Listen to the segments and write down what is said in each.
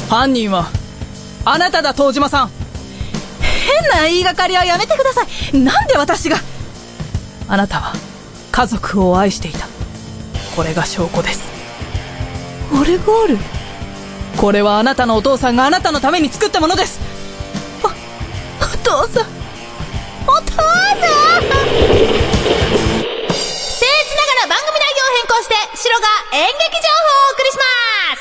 犯人はあなただ、東島さん。 変な言いがかりはやめてください。なんで私が。 あなたは家族を愛していた。これが証拠です。 オルゴール。 これはあなたのお父さんがあなたのために作ったものです。 お父さん、お父さん。僭越ながら番組内容を変更してシロが演劇情報をお送りします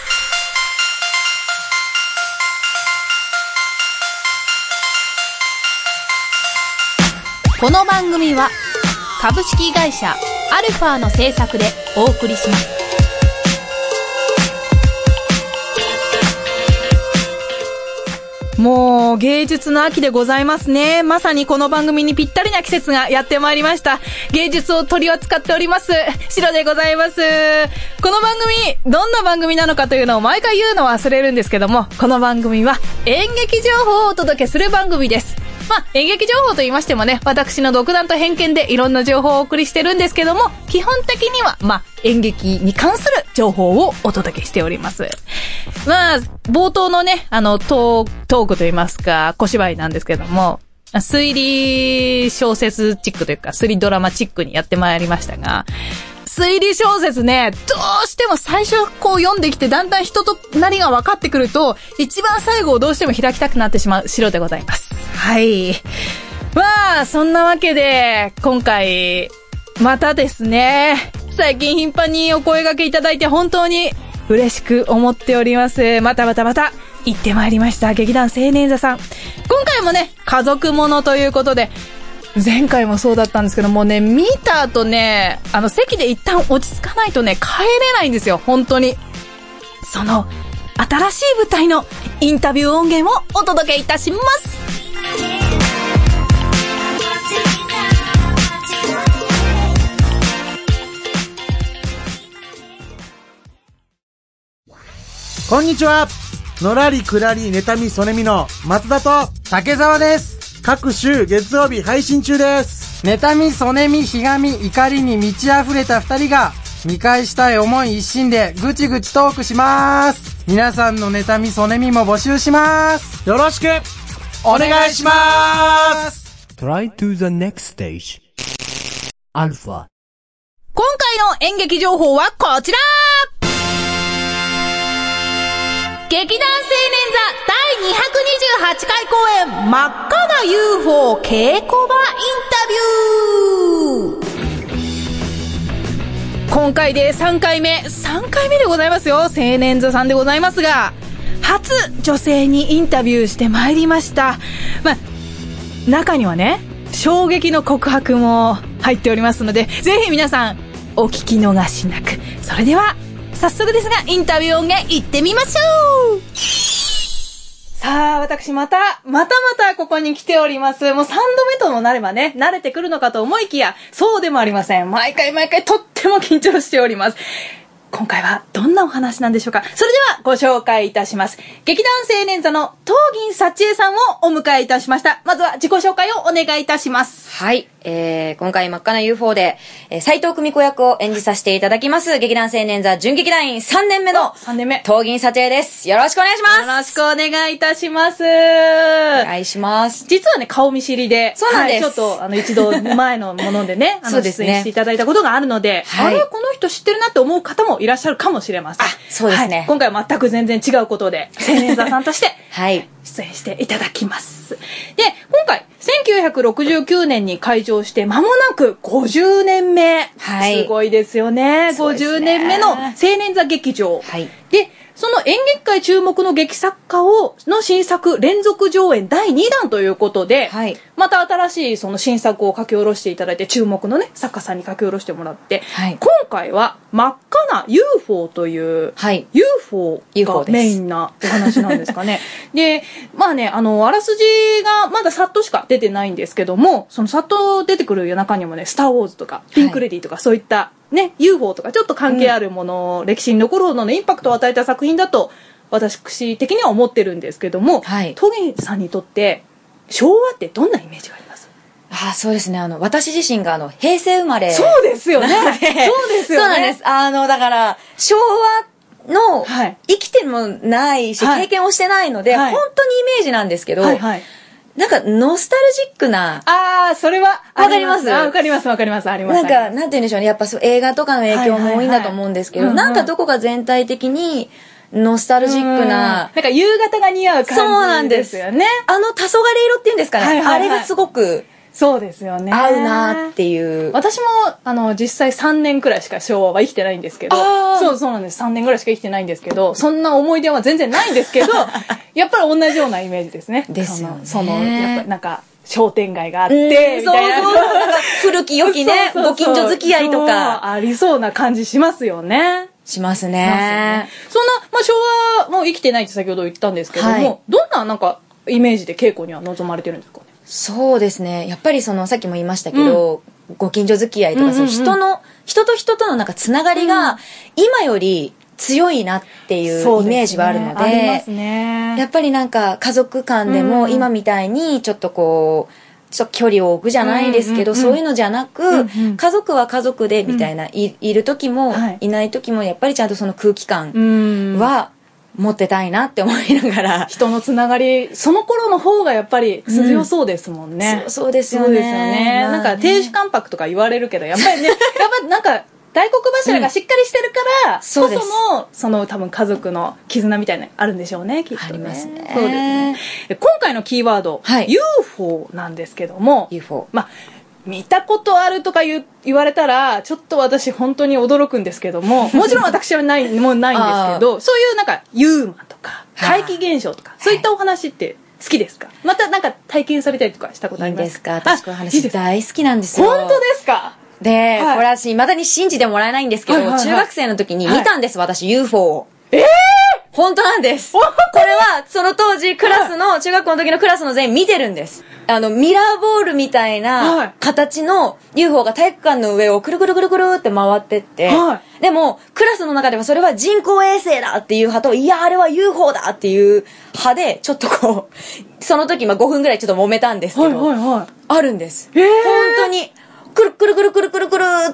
。この番組は株式会社アルファの制作でお送りします。 もう芸術の秋でございますね。まさにこの番組にぴったりな季節がやってまいりました。芸術を取り扱っておりますシロでございます。この番組どんな番組なのかというのを毎回言うのは忘れるんですけども、この番組は演劇情報をお届けする番組です。演劇情報と言いましてもね、私の独断と偏見でいろんな情報をお送りしてるんですけども、基本的には演劇に関する情報をお届けしております。冒頭のね、トークと言いますか、小芝居なんですけども、推理小説チックというか、推理ドラマチックにやってまいりましたが、推理小説ね、どうしても最初読んできてだんだん人となりが分かってくると、一番最後をどうしても開きたくなってしまうシロでございます。はい。そんなわけで、今回、またですね、最近頻繁にお声掛けいただいて本当に嬉しく思っております。また行ってまいりました。劇団青年座さん。今回もね、家族ものということで、前回もそうだったんですけどもね、見た後ね、席で一旦落ち着かないとね、帰れないんですよ、本当に。その、新しい舞台のインタビュー音源をお届けいたします。 こんにちは。のらりくらり妬みそねみの松田と竹澤です。 各週月曜日配信中です。 妬みそねみひがみ怒りに満ち溢れた二人が見返したい思い一心でぐちぐちトークします。皆さんの妬みそねみも募集します。 よろしくお願いします。 Try to the next stage アルファ。 今回の演劇情報はこちら。劇団青年座第228回公演真っ赤な UFO 稽古場インタビュー。今回で3回目でございますよ。青年座さんでございますが、初女性にインタビューしてまいりました。中にはね、衝撃の告白も入っておりますので、ぜひ皆さんお聞き逃しなく。それでは早速ですが、インタビュー音源行ってみましょう。さあ、私またここに来ております。もう3度目ともなればね、慣れてくるのかと思いきや、そうでもありません。毎回とっても緊張しております。今回はどんなお話なんでしょうか。それではご紹介いたします。劇団青年座の東銀幸恵さんをお迎えいたしました。まずは自己紹介をお願いいたします。 はい。今回真っ赤な UFO で、斉藤久美子役を演じさせていただきます。劇団青年座準劇団員3年目の東銀幸恵です。よろしくお願いします。 よろしくお願いいたします。お願いします。 実はね、顔見知りで。 そうなんです。 ちょっと、一度前のものでね、 そうですね。 出演していただいたことがあるので、あれ、この人知ってるなって思う方もいらっしゃるかもしれません。 そうですね。 今回は全く全然違うことで、青年座さんとして、 はい。 出演していただきます。で、今回、1969年に開場して間もなく50年目。 はい。 すごいですよね。50年目の青年座劇場。 はい。 で、その演劇界注目の劇作家の新作連続上演第2弾ということで、 はい、 また新しいその新作を書き下ろしていただいて、注目のね、作家さんに書き下ろしてもらって、 はい、 今回は真っ赤な UFO という、 はい、 UFO がメインなお話なんですかね。で、あらすじがまださっとしか出てないんですけども、そのさっと出てくる中にもね、スターウォーズとか、ピンクレディとかそういった、ね、UFO とかちょっと関係あるもの、歴史に残るほどのインパクトを与えた作品だと私的には思ってるんですけども、トギンさんにとって昭和ってどんなイメージがあります？ そうですね。私自身が平成生まれ。 そうですよね。そうですよね。 そうなんです。だから、昭和の、 はい、 生きてもないし、経験をしてないので、本当にイメージなんですけど、なんかノスタルジックな。 それはわかります？ わかります、わかります、あります。 なんか、なんて言うんでしょうね。やっぱ映画とかの影響も多いんだと思うんですけど、なんかどこか全体的に、ノスタルジックな。 なんか夕方が似合う感じですよね。 黄昏色っていうんですかね。あれがすごく。 そうですよね。 合うなっていう。 私も、実際3年くらいしか昭和は生きてないんですけど、そうなんです。3年くらいしか生きてないんですけど、そんな思い出は全然ないんですけど、やっぱり同じようなイメージですね。 ですよね。 やっぱなんか、商店街があって、みたいな。 なんか古き良きね、ご近所付き合いとか。 ありそうな感じしますよね。 しますね。 そんな、昭和も生きてないって先ほど言ったんですけども、どんななんか、イメージで稽古には臨まれてるんですかね？ そうですね。やっぱりさっきも言いましたけど、ご近所付き合いとか、人と人とのなんかつながりが、今より強いなっていうイメージはあるので、 ありますね。 やっぱりなんか家族間でも今みたいにちょっとちょっと距離を置くじゃないですけど、そういうのじゃなく、家族は家族でみたいな、いる時も、いない時も、やっぱりちゃんとその空気感は、持ってたいなって思いながら。 人のつながり、その頃の方がやっぱり強そうですもんね。 そうですよね。 そうですよね。なんか停止関白とか言われるけど、やっぱりね、やっぱなんか、大黒柱がしっかりしてるから、こその多分家族の絆みたいなのあるん言われるけど、ありますね。そうですね。今回のキーワード、UFO なんですけども、 UFO。 見たことあるとか言われたら、ちょっと私本当に驚くんですけども、もちろん私はないんですけど、そういうなんかユーマとか、怪奇現象とか、そういったお話って好きですか？またなんか体験されたりとかしたことありますか？ いいですか？私この話大好きなんですよ。 本当ですか？ で、これ私未だに信じてもらえないんですけど、中学生の時に見たんです、私 UFO を。本当なんです。これは、その当時、中学校の時のクラスの全員見てるんです。ミラーボールみたいな形の UFO が体育館の上をくるくるくるくるって回ってって、でも、クラスの中ではそれは人工衛星だっていう派と、いや、あれは UFO だっていう派で、ちょっとその時5分ぐらいちょっと揉めたんですけど、あるんです。本当に。くるくるくるくるくるくるって、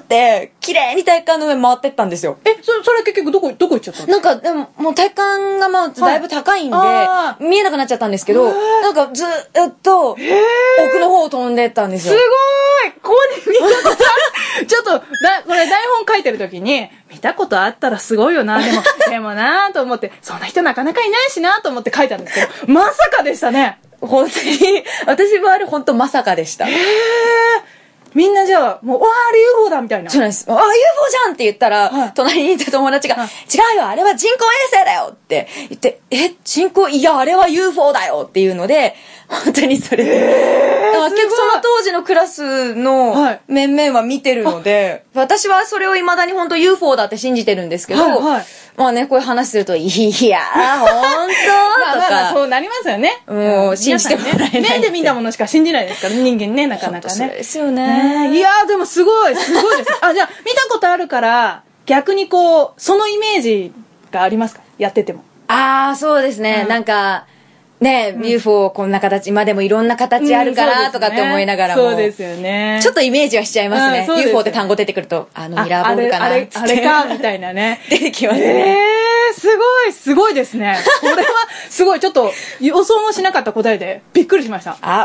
綺麗に体育館の上回ってったんですよ。 それ結局どこ行っちゃったんですか？ なんか、でも、もう体育館がだいぶ高いんで、見えなくなっちゃったんですけど、なんかずっと、奥の方を飛んでったんですよ。 すごいここに見たことあるちょっと、これ台本書いてる時に、見たことあったらすごいよな、でもなと思って、そんな人なかなかいないしなと思って書いたんですけど、まさかでしたね。 本当に、私も本当まさかでした。 みんなじゃあ、もう、あれ UFO だみたいな。 そうなんです。UFO じゃんって言ったら、隣にいた友達が、違うよ、あれは人工衛星だよって言って、いや、あれは UFO だよっていうので、本当にそれで。結局その当時のクラスの面々は見てるので、私はそれを未だに本当 UFO だって信じてるんですけど、まあね、こういう話すると、いやー、ほんととか。 そうなりますよね。 もう、信じてもらえない。 目で見たものしか信じないですから、人間ね、なかなかね。そうですよね。 いやー、でもすごいです。じゃあ、見たことあるから、逆にそのイメージがありますか？やってても。 そうですね。なんか、ね、UFO こんな形、今でもいろんな形あるからとかって思いながらも。 そうですよね。 ちょっとイメージはしちゃいますね。UFO って単語出てくると、ミラーボールかなってあれか、みたいなね。 出てきますね。 すごいですね。これは、すごい、ちょっと予想もしなかった答えで、びっくりしました。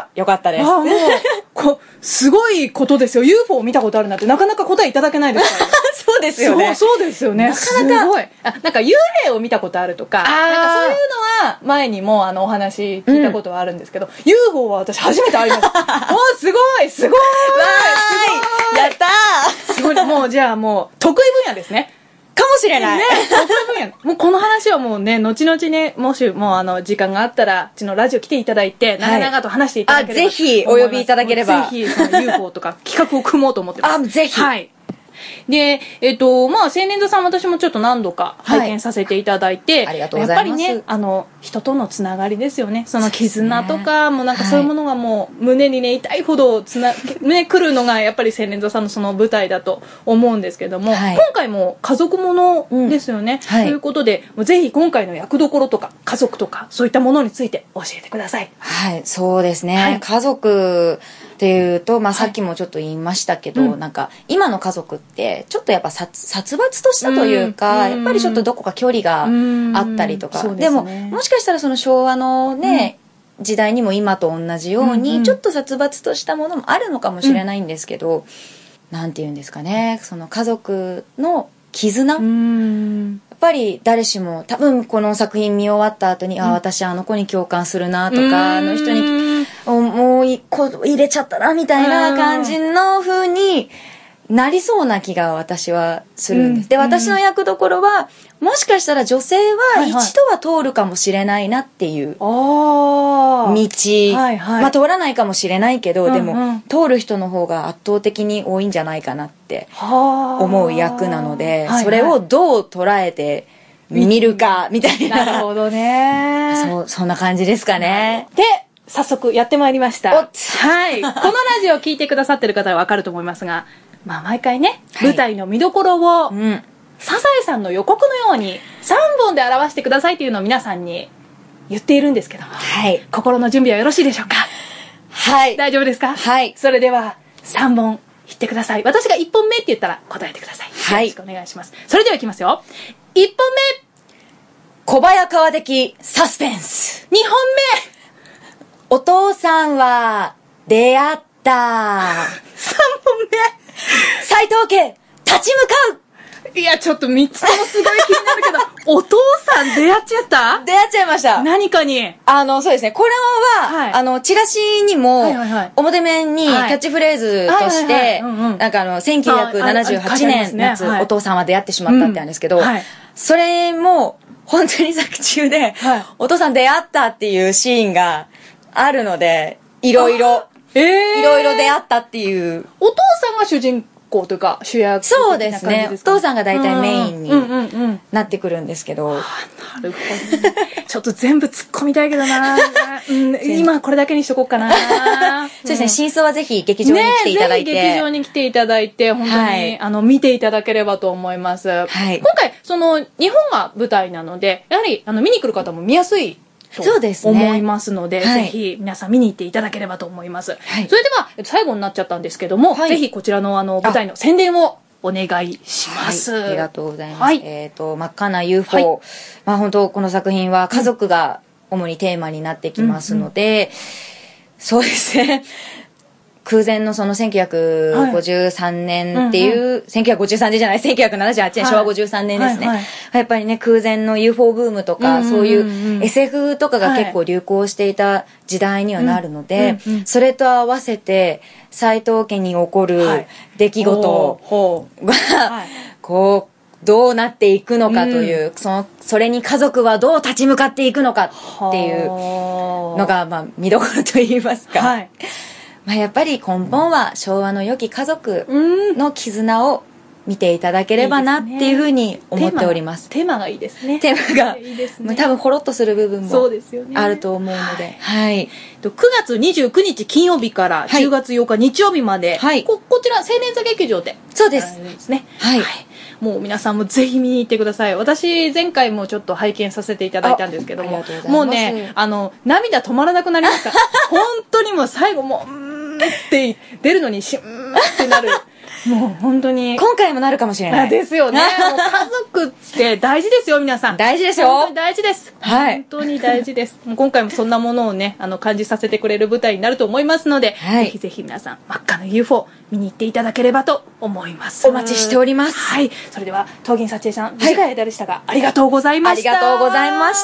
よかったです。 もう、すごいことですよ。UFO を見たことあるなんて、なかなか答えいただけないですから。 そうですよね。 そうですよね。なかなか。すごい。なんか幽霊を見たことあるとか、なんかそういうのは、前にもお話聞いたことはあるんですけど、UFO は私初めて会いました。すごいわーいやったーすごい。もう、じゃあもう、得意分野ですね。 かもしれない。 得意分野。もうこの話はもうね、後々ね、もしもう時間があったら、うちのラジオ来ていただいて、長々と話していただければ。 ぜひ、お呼びいただければ。 ぜひ、UFO とか企画を組もうと思ってます。 ぜひ。 はい。で、青年座さん私もちょっと何度か拝見させていただいて、 ありがとうございます。 やっぱりね、人とのつながりですよね。その絆とか、もうなんかそういうものがもう胸にね、痛いほど来るのがやっぱり青年座さんのその舞台だと思うんですけども、今回も家族ものですよね。ということで、ぜひ今回の役どころとか家族とかそういったものについて教えてください。 はい、そうですね。家族、 っていうと、まあ、さっきもちょっと言いましたけど、なんか、今の家族って、ちょっとやっぱ殺伐としたというか、やっぱりちょっとどこか距離があったりとか、でも、もしかしたらその昭和のね、時代にも今と同じように、ちょっと殺伐としたものもあるのかもしれないんですけど、なんて言うんですかね、その家族の絆、やっぱり誰しも多分この作品見終わった後に、私あの子に共感するなとか、あの人にもう一個入れちゃったなみたいな感じの風になりそうな気が私はするんです。で、私の役どころはもしかしたら女性は一度は通るかもしれないなっていう道、まあ通らないかもしれないけど、でも通る人の方が圧倒的に多いんじゃないかなって思う役なので、それをどう捉えて見るかみたいな。 なるほどね。 そんな感じですかね。 で、早速やってまいりました。はい。このラジオを聞いてくださってる方はわかると思いますが、まあ毎回ね、舞台の見どころを、サザエさんの予告のように3本で表してくださいというのを皆さんに言っているんですけども、心の準備はよろしいでしょうか？ はい。 大丈夫ですか？ はい。 それでは3本言ってください。私が1本目って言ったら答えてください。 はい。 よろしくお願いします。それではいきますよ。1本目、 小早川的サスペンス。 2本目、 お父さんは出会った。 3本目、 斉藤家立ち向かう。 いや、ちょっと3つともすごい気になるけど、お父さん出会っちゃった？ 出会っちゃいました。 何かに。 そうですね。これは、チラシにも、表面にキャッチフレーズとして、なんか1978年夏、お父さんは出会ってしまったってあるんですけど、それも、本当に作中で、お父さん出会ったっていうシーンがあるので、いろいろ出会ったっていう。 お父さんが主人公というか主役的な感じですか？ そうですね。お父さんが大体メインになってくるんですけど。 なるほど、ね。ちょっと全部突っ込みたいけどな、今これだけにしとこうかな。 そうですね。真相はぜひ劇場に来ていただいて。 ぜひ劇場に来ていただいて、本当に、見ていただければと思います。今回、日本が舞台なので、やはり、見に来る方も見やすい。 そうですね。 思いますので、ぜひ皆さん見に行っていただければと思います。それでは、最後になっちゃったんですけども、ぜひこちらの舞台の宣伝をお願いします。 ありがとうございます。真っ赤な UFO。まあ本当この作品は家族が主にテーマになってきますので、そうですね。空前のその1953年っていう、1953年じゃない、1978年、昭和53年ですね。やっぱりね、空前の UFO ブームとか、そういう SF とかが結構流行していた時代にはなるので、それと合わせて、斉藤家に起こる出来事が、こう、どうなっていくのかという、それに家族はどう立ち向かっていくのかっていうのが、まあ、見どころといいますか。まあやっぱり根本は昭和の良き家族の絆を見ていただければなっていうふうに思っております。 テーマがいいですね。 テーマがいいですね。多分ほろっとする部分もあると思うので。はい。 9月29日金曜日から10月8日日曜日まで、こちら青年座劇場で。 そうです。 ですね。はい。もう皆さんもぜひ見に行ってください。私前回もちょっと拝見させていただいたんですけども、もうね、涙止まらなくなりました。本当にもう最後もって出るのにシューンってなる。もう本当に今回もなるかもしれないですよね。もう家族って大事ですよ、皆さん。 大事ですよ。 本当に大事です。本当に大事です。もう今回もそんなものをね、感じさせてくれる舞台になると思いますので、ぜひぜひ皆さん真っ赤な UFO 見に行っていただければと思います。 お待ちしております。 はい。それでは東銀幸恵さん、短い間でしたが、ありがとうございました。 ありがとうございました。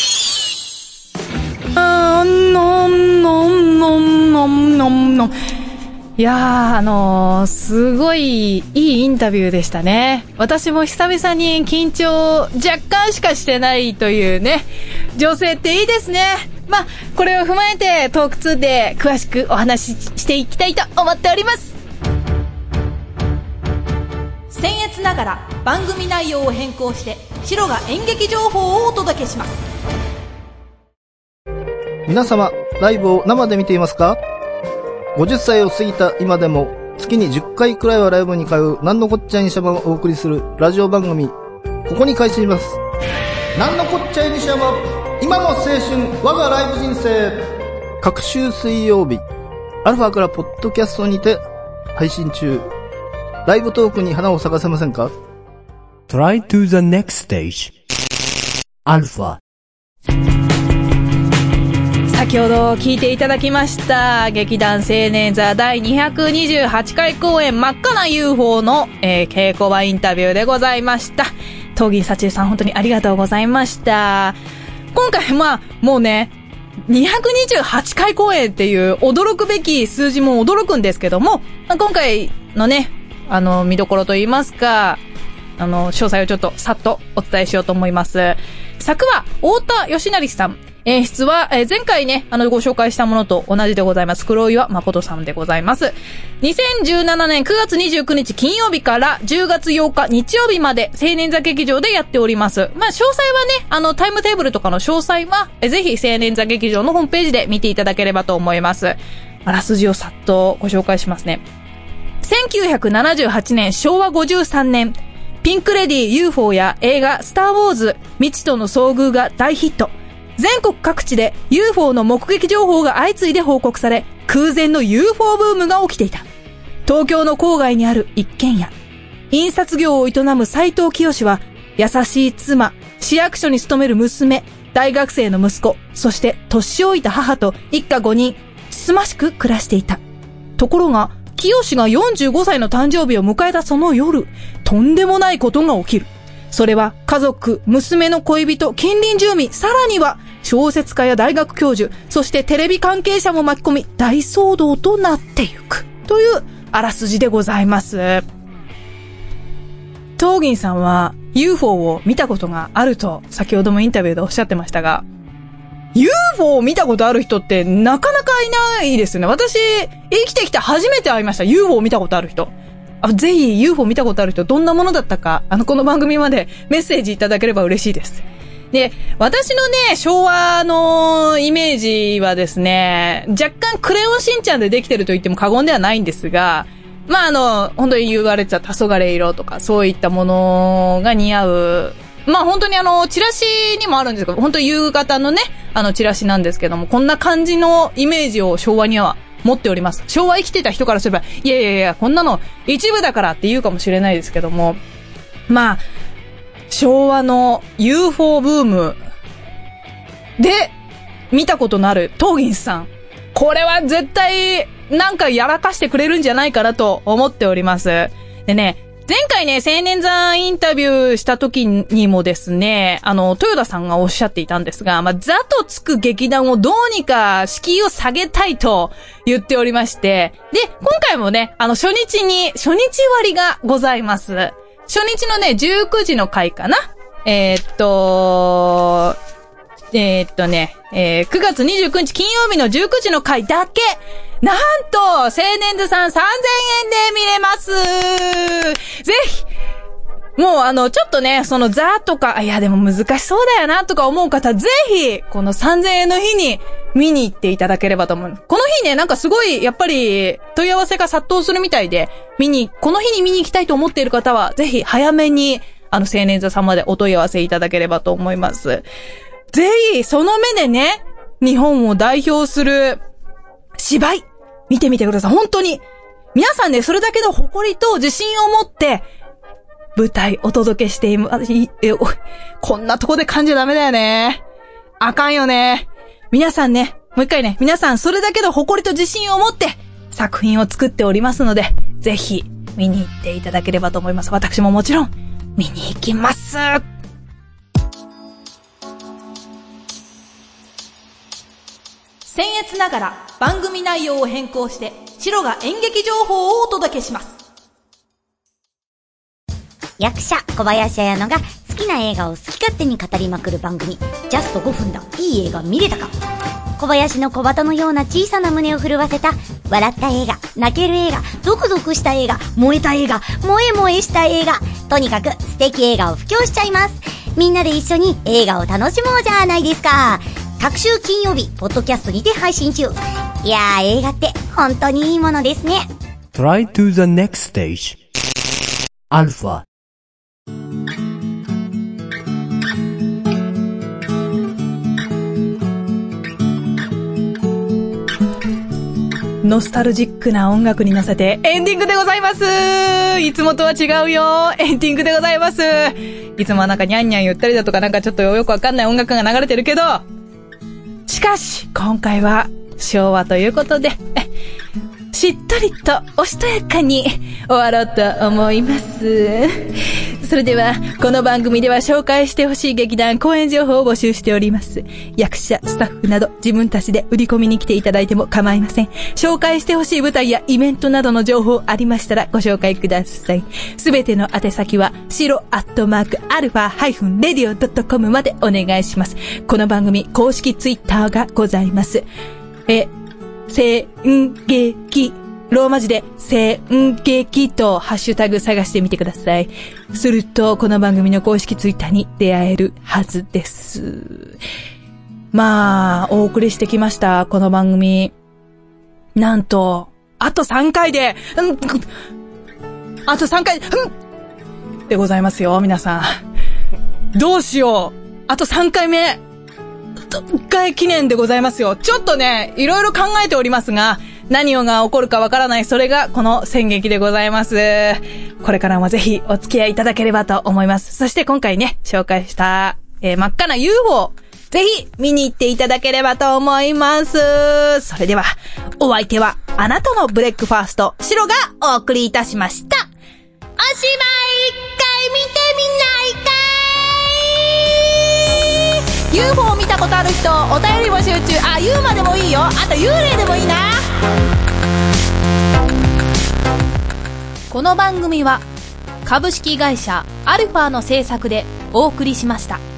いやー、すごいいいインタビューでしたね。私も久々に緊張若干しかしてないというね、女性っていいですね。まあ、これを踏まえてトーク2で詳しくお話ししていきたいと思っております。僭越ながら番組内容を変更してシロが演劇情報をお届けします。 皆様、ライブを生で見ていますか？50歳を過ぎた今でも月に10回くらいはライブに通うなんのこっちゃいにしゃばをお送りするラジオ番組、ここに開始します。なんのこっちゃいにしゃば、今の青春我がライブ人生。各週水曜日アルファからポッドキャストにて配信中。ライブトークに花を咲かせませんか？ Try to the next stage. アルファ。 先ほど聞いていただきました劇団青年座第228回公演真っ赤な UFO の、稽古場インタビューでございました。東銀幸恵さん本当にありがとうございました。今回もうね228回公演っていう驚くべき数字も驚くんですけども、今回のね見どころといいますか詳細をちょっとさっとお伝えしようと思います。作は太田義成さん、演出は、前回ね、ご紹介したものと同じでございます。黒岩誠さんでございます。2017年9月29日金曜日から10月8日日曜日まで青年座劇場でやっております。詳細はね、タイムテーブルとかの詳細は、ぜひ青年座劇場のホームページで見ていただければと思います。あらすじをさっとご紹介しますね。1978年昭和53年、ピンクレディ UFO や映画スターウォーズ未知との遭遇が大ヒット。全国各地で UFO の目撃情報が相次いで報告され、空前の UFO ブームが起きていた。東京の郊外にある一軒家。印刷業を営む斉藤清は、優しい妻、市役所に勤める娘、大学生の息子、そして年老いた母と一家5人、つつましく暮らしていた。ところが、清が45歳の誕生日を迎えたその夜、とんでもないことが起きる。それは家族、娘の恋人、近隣住民、さらには小説家や大学教授、そしてテレビ関係者も巻き込み大騒動となっていくというあらすじでございます。東銀さんは UFO を見たことがあると先ほどもインタビューでおっしゃってましたが、 UFO を見たことある人ってなかなかいないですよね。私生きてきて初めて会いました。 UFO を見たことある人。ぜひ UFO 見たことある人どんなものだったかこの番組までメッセージいただければ嬉しいです。で、私のね昭和のイメージはですね、若干クレヨンしんちゃんでできてると言っても過言ではないんですが、本当に言われてた黄昏色とかそういったものが似合う、本当にチラシにもあるんですけど、本当夕方のねチラシなんですけども、こんな感じのイメージを昭和には持っております。昭和生きてた人からすれば、いやこんなの一部だからって言うかもしれないですけども、昭和の UFO ブームで見たことのある東銀さん、これは絶対なんかやらかしてくれるんじゃないかなと思っております。でね、前回ね青年座インタビューした時にもですね、豊田さんがおっしゃっていたんですが、座とつく劇団をどうにか敷居を下げたいと言っておりまして、で今回もね初日割がございます。初日のね19時の回かな、9月29日金曜日の19時の回だけ、なんと青年座さん3000円で見れます。ぜひもうちょっとねその座とかでも難しそうだよなとか思う方、ぜひこの3000円の日に見に行っていただければと思う。この日ねなんかすごいやっぱり問い合わせが殺到するみたいで、この日に見に行きたいと思っている方はぜひ早めに青年座さんまでお問い合わせいただければと思います。ぜひその目でね日本を代表する芝居見てみてください。本当に皆さんねそれだけの誇りと自信を持って舞台お届けしています。こんなとこで噛んじゃダメだよね。あかんよね。皆さんね、もう一回ね、皆さんそれだけの誇りと自信を持って作品を作っておりますので、ぜひ見に行っていただければと思います。私ももちろん見に行きます。僭越ながら番組内容を変更してシロが演劇情報をお届けします。 役者小林彩乃が好きな映画を好き勝手に語りまくる番組、ジャスト5分だいい映画見れたか。小林の小鳩のような小さな胸を震わせた笑った映画、泣ける映画、ゾクゾクした映画、燃えた映画、萌え萌えした映画、とにかく素敵映画を布教しちゃいます。みんなで一緒に映画を楽しもうじゃないですか。各週金曜日ポッドキャストにて配信中。いやー、映画って本当にいいものですね。 Try to the next stage. アルファ。 ノスタルジックな音楽に乗せてエンディングでございます。いつもとは違うよ。エンディングでございます。いつもはなんかニャンニャン言ったりだとかなんかちょっとよくわかんない音楽が流れてるけど、しかし今回は昭和ということで、しっとりとおしとやかに終わろうと思います。それではこの番組では紹介してほしい劇団公演情報を募集しております。役者スタッフなど自分たちで売り込みに来ていただいても構いません。紹介してほしい舞台やイベントなどの情報ありましたらご紹介ください。すべての宛先はshiro@alpha-radio.com までお願いします。この番組公式ツイッターがございます。戦劇、ローマ字で戦劇とハッシュタグ探してみてください。するとこの番組の公式ツイッターに出会えるはずです。まあお送りしてきましたこの番組、なんとあと3回であと3回でございますよ。皆さんどうしよう、あと3回目1回記念でございますよ。ちょっとね、いろいろ考えておりますが、何をが起こるかわからない、それがこの戦劇でございます。これからもぜひお付き合いいただければと思います。そして今回ね、紹介した、真っ赤な UFO、ぜひ見に行っていただければと思います。それでは、お相手はあなたのブレックファースト、シロがお送りいたしました。おしまい、一回見てみないかUFO を見たことある人、お便り募集中。あ、ユーマでもいいよ。あと幽霊でもいいな。 この番組は株式会社アルファの制作でお送りしました。